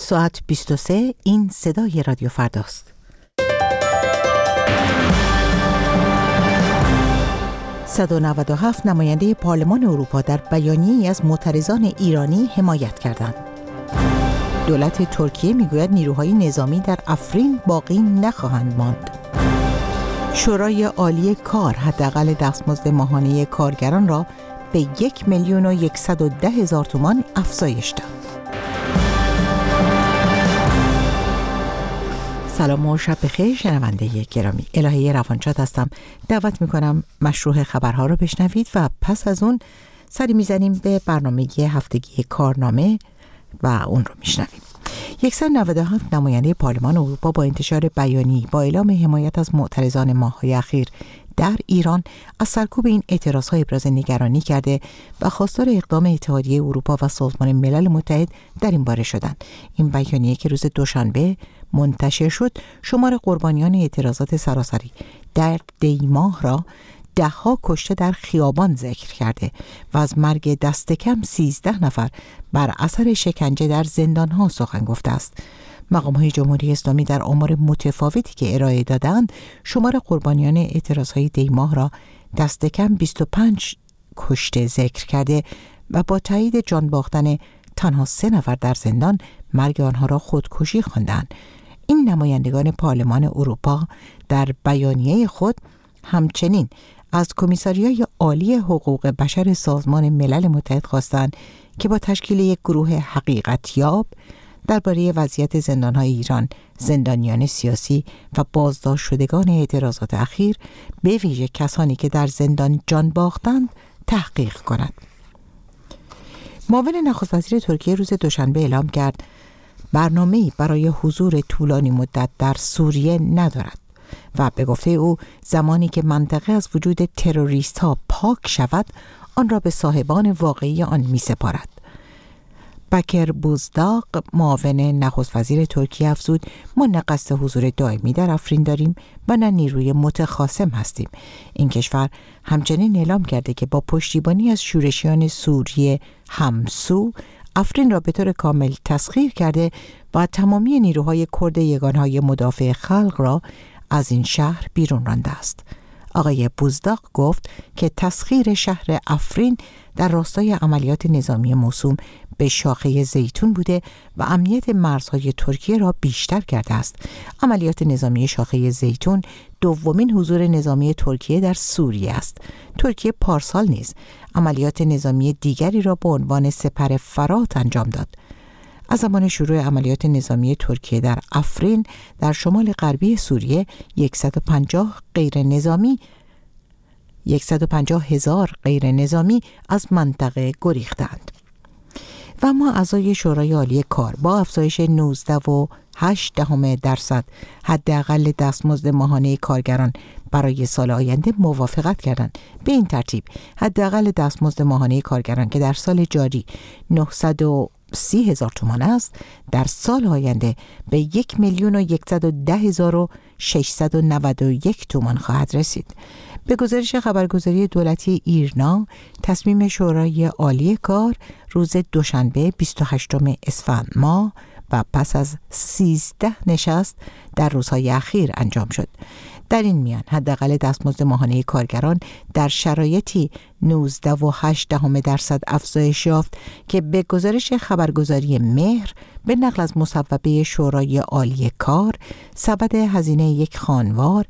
ساعت 23. این صدای رادیو فرداست. 197 نماینده پارلمان اروپا در بیانیه‌ای از معترضان ایرانی حمایت کردند. دولت ترکیه میگوید نیروهای نظامی در افرین باقی نخواهند ماند. شورای عالی کار حداقل دستمزد ماهانه کارگران را به 1,110,000 تومان افزایش داد. سلام و شب بخیر شنونده گرامی. الهه روانشاد هستم. دعوت میکنم مشروع خبرها رو بشنوید و پس از اون سری میزنیم به برنامه هفتگی کارنامه و اون رو میشنویم. 197 نماینده پارلمان اروپا با انتشار بیانیه‌ای با اعلام حمایت از معترضان ماه‌های اخیر در ایران از سرکوب این اعتراض‌ها ابراز نگرانی کرده و خواستار اقدام اتحادیه اروپا و سازمان ملل متحد در این باره شدند. این بیانیه که روز دوشنبه منتشر شد شمار قربانیان اعتراضات سراسری در دیماه را 10 کشته در خیابان ذکر کرده و از مرگ دست کم 13 نفر بر اثر شکنجه در زندان‌ها سخن گفته است. مقام‌های جمهوری اسلامی در آمار متفاوتی که ارائه دادند شمار قربانیان اعتراضهای دیماه را دست کم 25 کشته ذکر کرده و با تایید جان باختن تنها 3 نفر در زندان مرگ آنها را خودکشی خواندند. این نمایندگان پارلمان اروپا در بیانیه خود همچنین از کمیساریای عالی حقوق بشر سازمان ملل متحد خواستند که با تشکیل یک گروه حقیقتیاب درباره وضعیت زندان‌های ایران، زندانیان سیاسی و بازداشت شدگان اعتراضات اخیر به ویژه کسانی که در زندان جان باختند تحقیق کند. معاون نخست وزیر ترکیه روز دوشنبه اعلام کرد برنامه‌ای برای حضور طولانی مدت در سوریه ندارد و به گفته او زمانی که منطقه از وجود تروریست‌ها پاک شود آن را به صاحبان واقعی آن می‌سپارد. بکر بوزداق معاون نخست وزیر ترکیه افزود ما نه قصد حضور دائمی در افرین داریم و نه نیروی متخاصم هستیم. این کشور همچنین اعلام کرده که با پشتیبانی از شورشیان سوریه همسو افرین را به طور کامل تسخیر کرده و تمامی نیروهای کرد یگانهای مدافع خلق را از این شهر بیرون رانده است. آقای بوزداق گفت که تسخیر شهر افرین در راستای عملیات نظامی موسوم به شاخه زیتون بوده و امنیت مرزهای ترکیه را بیشتر کرده است. عملیات نظامی شاخه زیتون دومین حضور نظامی ترکیه در سوریه است. ترکیه پارسال نیز عملیات نظامی دیگری را به عنوان سپر فرات انجام داد. از زمان شروع عملیات نظامی ترکیه در افرین در شمال غربی سوریه 150,000 غیر نظامی از منطقه گریختند. و اما اعضای شورای عالی کار با افزایش 19.8% حداقل دستمزد ماهانه کارگران برای سال آینده موافقت کردند. به این ترتیب حداقل دستمزد ماهانه کارگران که در سال جاری 930,000 تومان است در سال آینده به 1,110,691 تومان خواهد رسید. به گزارش خبرگزاری دولتی ایرنا تصمیم شورای عالی کار روز دوشنبه 28 اسفند ماه و پس از 13 نشست در روزهای اخیر انجام شد. در این میان حداقل دستمزد ماهانه کارگران در شرایطی 19.8% افزایش یافت که به گزارش خبرگزاری مهر به نقل از مصوبه شورای عالی کار سبد هزینه یک خانوار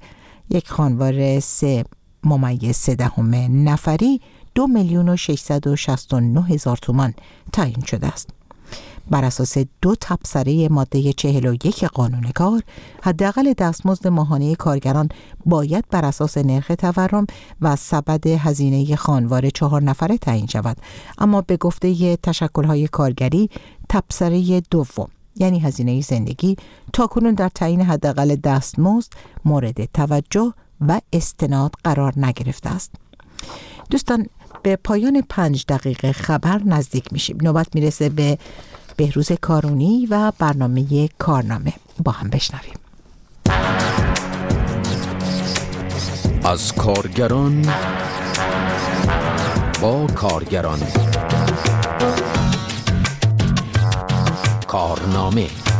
3.3 نفری 2,669,000 تومان تعیین شده است. بر اساس 2 تبصره ماده 41 قانون کار حداقل دستمزد ماهانه کارگران باید بر اساس نرخ تورم و سبد هزینه خانوار 4 نفره تعیین شود، اما به گفته تشکل‌های کارگری تبصره دوم یعنی هزینه زندگی تاکنون در تعیین حداقل دستمزد مورد توجه و استناد قرار نگرفته است. دوستان به پایان 5 دقیقه خبر نزدیک میشیم. نوبت میرسه به بهروز کارونی و برنامه کارنامه. با هم بشنویم. از کارگران با کارگران. کارنامه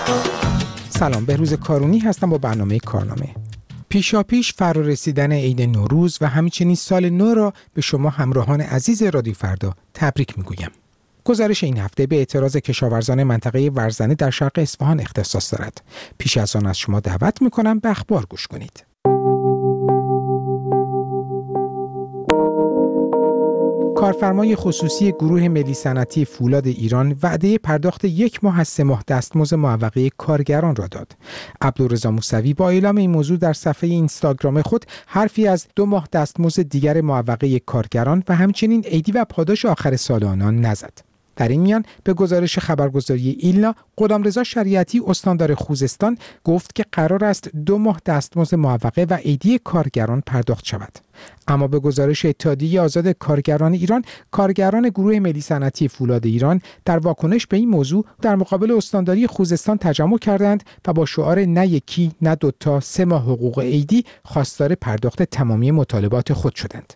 سلام، بهروز کارونی هستم با برنامه کارنامه. پیشاپیش فرارسیدن عید نوروز و همچنین سال نو را به شما همراهان عزیز رادیو فردا تبریک میگویم. گزارش این هفته به اعتراض کشاورزان منطقه ورزنه در شرق اصفهان اختصاص دارد. پیش از آن از شما دعوت میکنم به اخبار گوش کنید. کارفرمای خصوصی گروه ملی صنعتی فولاد ایران وعده پرداخت 1 ماه از 3 ماه دستمزد معوقه کارگران را داد. عبدالرضا موسوی با اعلام این موضوع در صفحه اینستاگرام خود حرفی از 2 ماه دستمزد دیگر معوقه کارگران و همچنین عیدی و پاداش آخر سال آنان نزد. در این میان به گزارش خبرگزاری ایلنا، غلامرضا شریعتی استاندار خوزستان گفت که قرار است 2 ماه دستمزد معوقه و عیدی کارگران پرداخت شود. اما به گزارش اتحادیه آزاد کارگران ایران، کارگران گروه ملی صنعتی فولاد ایران در واکنش به این موضوع در مقابل استانداری خوزستان تجمع کردند و با شعار نه یکی نه دوتا 3 ماه حقوق عیدی خواستار پرداخت تمامی مطالبات خود شدند.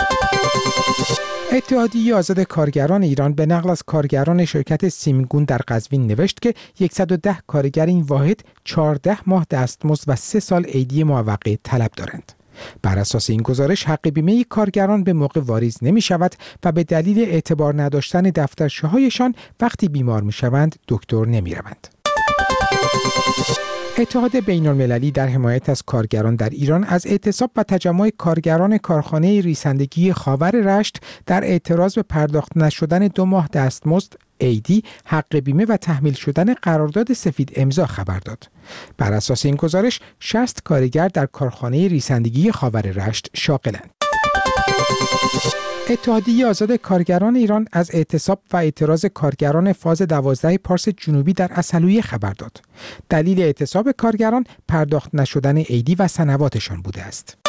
اتحادیه آزاد کارگران ایران به نقل از کارگران شرکت سیمگون در قزوین نوشت که 110 کارگر این واحد 14 ماه دستمزد و 3 سال عیدی معوقه طلب دارند. بر اساس این گزارش حق بیمه کارگران به موقع واریز نمی شود و به دلیل اعتبار نداشتن دفترچه هایشان وقتی بیمار می شوند دکتر نمی روند. اتحاد بین‌المللی در حمایت از کارگران در ایران از اعتصاب و تجمع کارگران کارخانه ریسندگی خاور رشت در اعتراض به پرداخت نشدن 2 ماه دستمزد عیدی، حق بیمه و تحمیل شدن قرارداد سفید امضا خبر داد. بر اساس این گزارش 60 کارگر در کارخانه ریسندگی خاور رشت شاغلند. اتحادیه آزاد کارگران ایران از اعتصاب و اعتراض کارگران فاز 12 پارس جنوبی در عسلویه خبر داد. دلیل اعتصاب کارگران پرداخت نشدن عیدی و سنواتشان بوده است.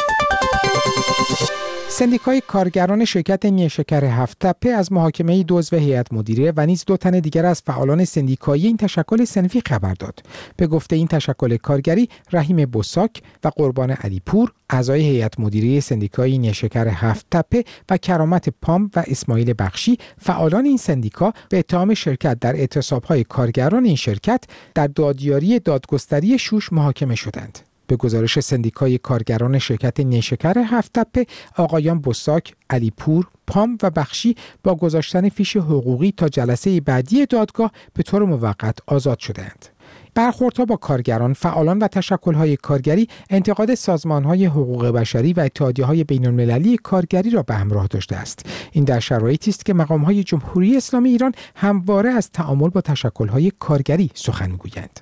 سندیکای کارگران شرکت نیشکر هفت‌تپه از محاکمه 2 عضو هیئت مدیره و نیز 2 تن دیگر از فعالان سندیکایی این تشکل صنفی خبر داد. به گفته این تشکل کارگری، رحیم بساک و قربان علیپور، اعضای هیئت مدیره سندیکای نیشکر هفت‌تپه و کرامت پام و اسماعیل بخشی، فعالان این سندیکا به اتهام شرکت در اعتصاب‌های کارگران این شرکت در دادیاری دادگستری شوش محاکمه شدند. به گزارش سندیکای کارگران شرکت نیشکر هفت‌تپه، آقایان بساک، علیپور، پام و بخشی با گذاشتن فیش حقوقی تا جلسه بعدی دادگاه به طور موقت آزاد شدند. برخوردها با کارگران، فعالان و تشکل‌های کارگری انتقاد سازمان‌های حقوق بشری و اتحادیه‌های بین‌المللی کارگری را به همراه داشته است. این در شرایطی است که مقام‌های جمهوری اسلامی ایران همواره از تعامل با تشکل‌های کارگری سخن می‌گویند.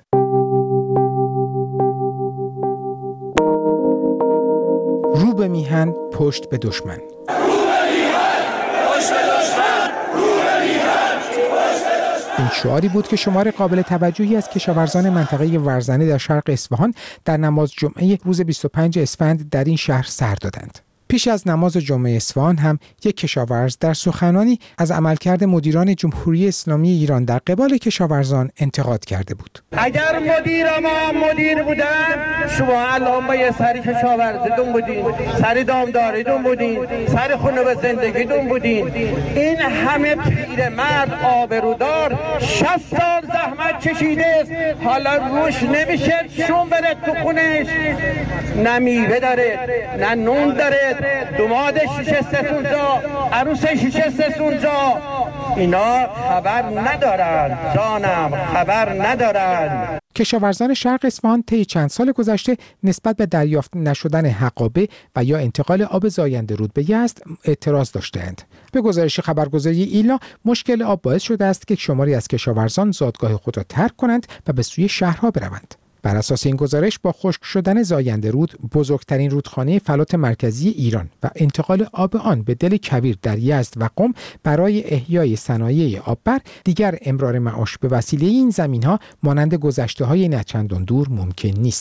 رو به میهن، پشت به دشمن. این شعاری بود که شمار قابل توجهی از کشاورزان منطقه ورزنه در شرق اصفهان در نماز جمعه روز 25 اسفند در این شهر سر دادند. پیش از نماز جمعه اصفهان هم یک کشاورز در سخنانی از عملکرد مدیران جمهوری اسلامی ایران در قبال کشاورزان انتقاد کرده بود. اگر ما مدیر بودن، شما الان با یه سری کشاورزیتون بودین، سری دامداریتون بودین، سری خونه به زندگیتون بودین. این همه پیرمرد آبرودار 60 سال زحمت کشیده است، حالا روش نمیشه شون بره تو خونش، نه میوه داره، نه نون داره، دومادش نشسته اونجا، عروسش نشسته اونجا. اینا خبر ندارن، جانم خبر ندارن. کشاورزان شرق اصفهان طی چند سال گذشته نسبت به دریافت نشدن حقابه و یا انتقال آب زاینده رود به یزد اعتراض داشتند. به گزارش خبرگزاری ایلنا، مشکل آب باعث شده است که شماری از کشاورزان زادگاه خود را ترک کنند و به سوی شهرها بروند. بر اساس این گزارش، با خشک شدن زاینده رود، بزرگترین رودخانه فلات مرکزی ایران و انتقال آب آن به دل کویر در یزد و قم برای احیای صنایع آببر، دیگر امرار معاش به وسیله این زمین‌ها مانند گذشته‌های نچندان دور ممکن نیست.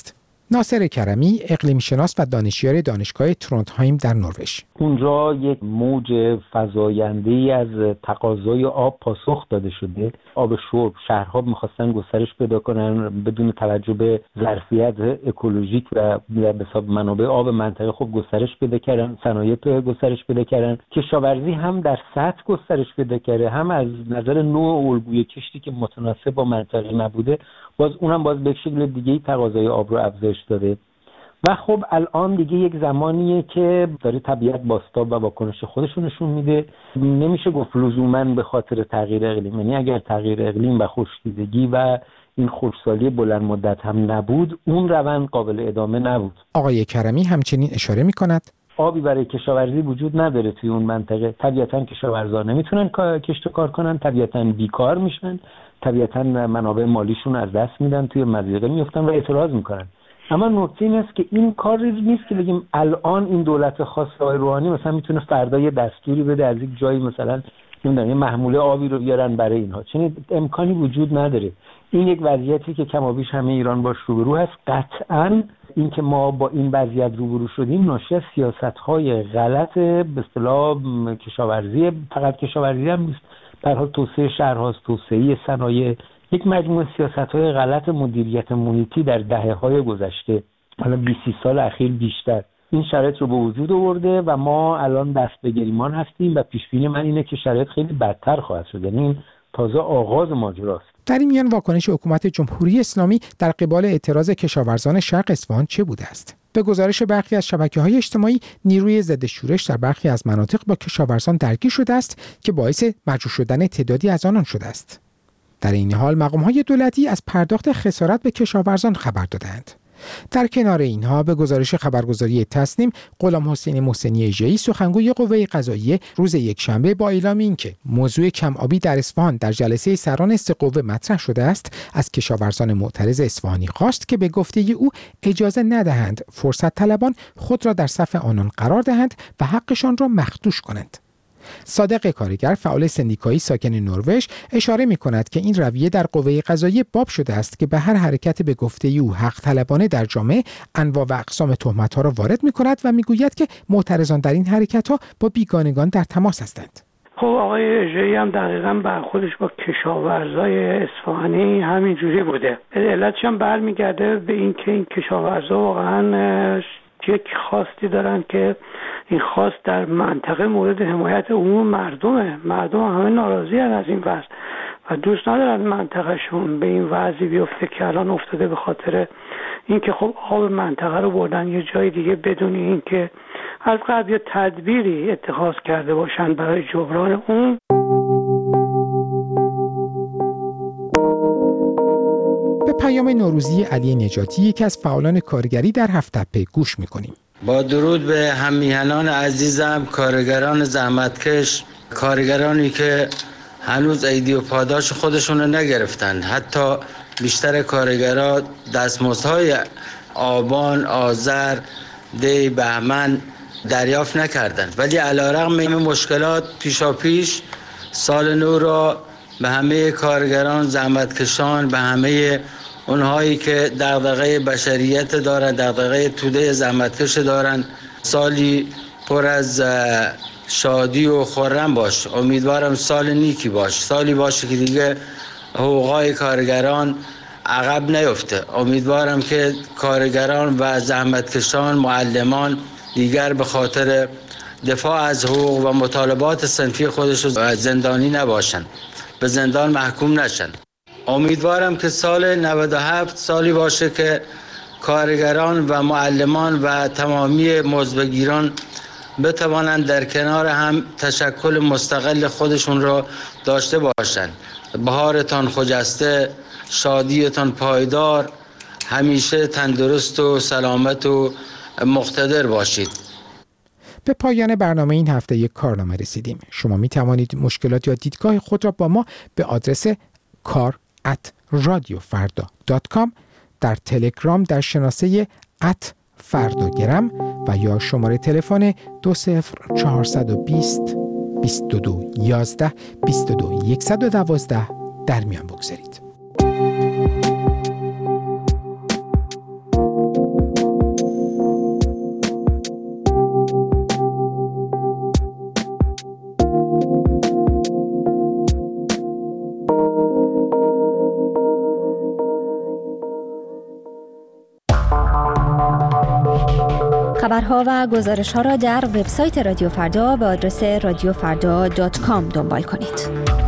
ناصر کرمی اقلیم شناس و دانشیار دانشگاه ترونتهایم در نروژ. اونجا یک موج فزاینده‌ای از تقاضای آب پاسخ داده شده. آب شرب شهرها می‌خواستن گسترش پیدا کنن بدون توجه به ظرفیت اکولوژیک و به حساب منابع آب منطقه خوب گسترش پیدا کردن، صنایع گسترش پیدا کردن. کشاورزی هم در سطح گسترش پیدا کرده، هم از نظر نوع الگوی کشتی که متناسب با منطقه نبوده، اونم به شکل دیگه‌ای تقاضای آب رو افزایش داده. و خب الان دیگه یک زمانیه که داره طبیعت بازتاب و واکنش خودش رو نشون میده. نمیشه گفت لزوماً به خاطر تغییر اقلیم، یعنی اگر تغییر اقلیم و خشکیدگی و این خشکسالی بلند مدت هم نبود، اون روند قابل ادامه نبود. آقای کرمی همچنین اشاره میکند آبی برای کشاورزی وجود نداره توی اون منطقه. طبیعتاً کشاورزان نمیتونن کشت و کار کنن، طبیعتاً بیکار میشن، طبیعتاً منابع مالیشون از دست میدن، توی مضیقه میفتن و اعتراض میکنن. اما نکته این است که این کاری نیست که بگیم الان این دولت خاص آقای روحانی مثلا میتونه فردا یه دستوری بده از یک جایی مثلا نمیدونم یه محموله آبی رو بیارن برای اینها. چنین امکانی وجود نداره. این یک وضعیتی که کم و بیش همه ایران باش روبرو هست. قطعاً این که ما با این وضعیت روبرو شدیم ناشی از سیاست‌های غلط به اصطلاح کشاورزی، فقط کشاورزی هم نیست، به هر حال توسعه شهرهاست، توسعه صنایع، یک مجموعه سیاست‌های غلط مدیریت محیطی در دهه‌های گذشته، حالا 20 سال اخیر بیشتر این شرایط رو به وجود آورده و ما الان دست به گریمان هستیم و پیش‌بینی من اینه که شرایط خیلی بدتر خواهد شد. یعنی این تازه آغاز ماجراست. در این میان واکنش حکومت جمهوری اسلامی در قبال اعتراض کشاورزان شرق اصفهان چه بوده است؟ به گزارش برخی از شبکه‌های اجتماعی، نیروی ضد شورش در برخی از مناطق با کشاورزان درگیر شده است که باعث مجروح شدن تعدادی از آنان شده است. در این حال مقام‌های دولتی از پرداخت خسارت به کشاورزان خبر دادند. در کنار اینها به گزارش خبرگزاری تسنیم، غلام حسین محسنی اژه‌ای سخنگوی قوه قضاییه روز یکشنبه با اعلام اینکه موضوع کم‌آبی در اصفهان در جلسه سران سه قوه مطرح شده است، از کشاورزان معترض اصفهانی خواست که به گفته او اجازه ندهند فرصت طلبان خود را در صف آنان قرار دهند و حقشان را مخدوش کنند. صادق کارگر، فعال سندیکایی ساکن نروژ، اشاره می‌کند که این رویه در قوه قضاییه باب شده است که به هر حرکت به گفته او حق طلبانه در جامعه انواع و اقسام تهمت‌ها را وارد می‌کند و می‌گوید که معترضان در این حرکت‌ها با بیگانگان در تماس هستند. خب آقای اژه‌ای هم دقیقاً برخوردش با کشاورزای اصفهانی همینجوری بوده. علتش هم برمیگرده به اینکه این کشاورزا واقعاً یک خواستی دارن که این خواست در منطقه مورد حمایت عموم مردم همه ناراضی هستند از این وضع و دوست ندارن منطقهشون به این وضعی بیفته که الان افتاده، به خاطر اینکه خب آب منطقه رو بردن یه جای دیگه بدون اینکه از قبل یه تدبیری اتخاذ کرده باشن برای جبران اون. به پیام نوروزی علی نجاتی، یکی از فعالان کارگری در هفت‌تپه، گوش می‌کنیم. با درود به هممیهنان عزیزم، کارگران زحمتکش، کارگرانی که هنوز ایدی و پاداش خودشون رو نگرفتن. حتی بیشتر کارگران دستمزدهای آبان، آذر، دی، بهمن دریافت نکردند، ولی علیرغم این مشکلات پیشاپیش سال نو را به همه کارگران زحمتکشان، به همه اونهایی که دغدغه بشریت دارن، دغدغه توده زحمتکش دارن، سالی پر از شادی و خرم باش. امیدوارم سال نیکی باش، سالی باشه که دیگه حقوقای کارگران عقب نیفته. امیدوارم که کارگران و زحمتکشان، معلمان دیگر به خاطر دفاع از حقوق و مطالبات صنفی خودشون زندانی نباشن، به زندان محکوم نشن. امیدوارم که سال 97 سالی باشه که کارگران و معلمان و تمامی مزدبگیران بتوانند در کنار هم تشکل مستقل خودشون را داشته باشند. بهارتان خجسته، شادیتان پایدار، همیشه تندرست و سلامت و مقتدر باشید. به پایان برنامه این هفته یک کارنامه رسیدیم. شما می توانید مشکلات یا دیدگاه خود را با ما به آدرس kar@radiofarda.com، در تلگرام در شناسه @فرداگرم و یا شماره تلفن 20420 22 11 22 112 در میان بگذارید. خبرها و گزارش‌ها را در وبسایت رادیو فردا به آدرس radiofrda.com دنبال کنید.